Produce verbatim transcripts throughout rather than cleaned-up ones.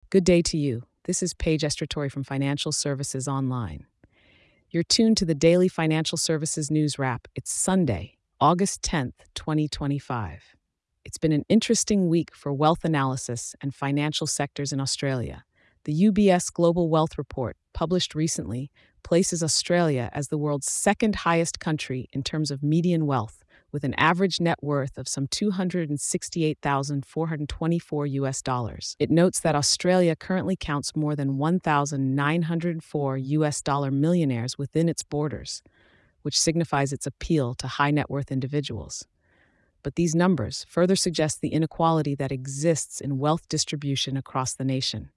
Good day to you. This is Paige Estratori from Financial Services Online. You're tuned to the daily Financial Services News Wrap. It's Sunday, August tenth, twenty twenty-five. It's been an interesting week for wealth analysis and financial sectors in Australia. The U B S Global Wealth Report, published recently, places Australia as the world's second highest country in terms of median wealth, with an average net worth of some two hundred sixty-eight thousand four hundred twenty-four U S dollars. It notes that Australia currently counts more than one thousand nine hundred four U S dollar millionaires within its borders, which signifies its appeal to high net worth individuals. But these numbers further suggest the inequality that exists in wealth distribution across the nation.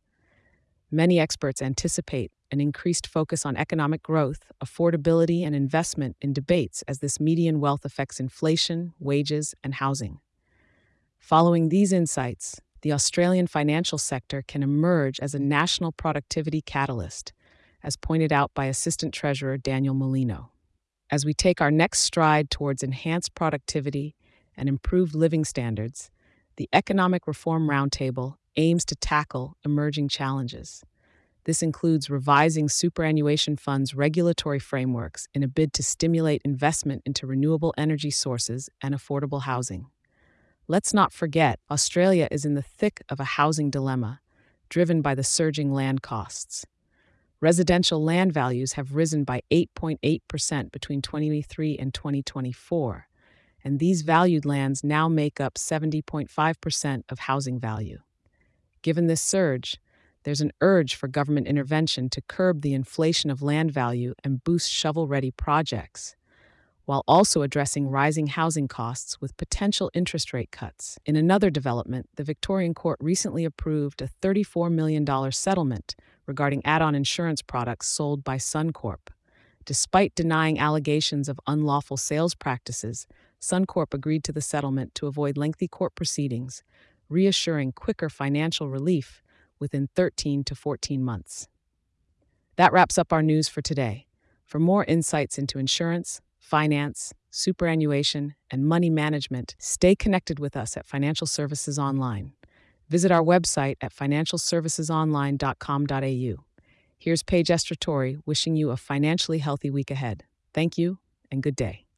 Many experts anticipate an increased focus on economic growth, affordability, and investment in debates as this median wealth affects inflation, wages, and housing. Following these insights, the Australian financial sector can emerge as a national productivity catalyst, as pointed out by Assistant Treasurer Daniel Molino. As we take our next stride towards enhanced productivity and improved living standards, the Economic Reform Roundtable aims to tackle emerging challenges. This includes revising superannuation funds' regulatory frameworks in a bid to stimulate investment into renewable energy sources and affordable housing. Let's not forget, Australia is in the thick of a housing dilemma, driven by the surging land costs. Residential land values have risen by eight point eight percent between twenty twenty-three and twenty twenty-four, and these valued lands now make up seventy point five percent of housing value. Given this surge, there's an urge for government intervention to curb the inflation of land value and boost shovel-ready projects, while also addressing rising housing costs with potential interest rate cuts. In another development, the Victorian Court recently approved a thirty-four million dollars settlement regarding add-on insurance products sold by Suncorp. Despite denying allegations of unlawful sales practices, Suncorp agreed to the settlement to avoid lengthy court proceedings, reassuring quicker financial relief within thirteen to fourteen months. That wraps up our news for today. For more insights into insurance, finance, superannuation, and money management, stay connected with us at Financial Services Online. Visit our website at financial services online dot com dot a u. Here's Paige Estratori wishing you a financially healthy week ahead. Thank you and good day.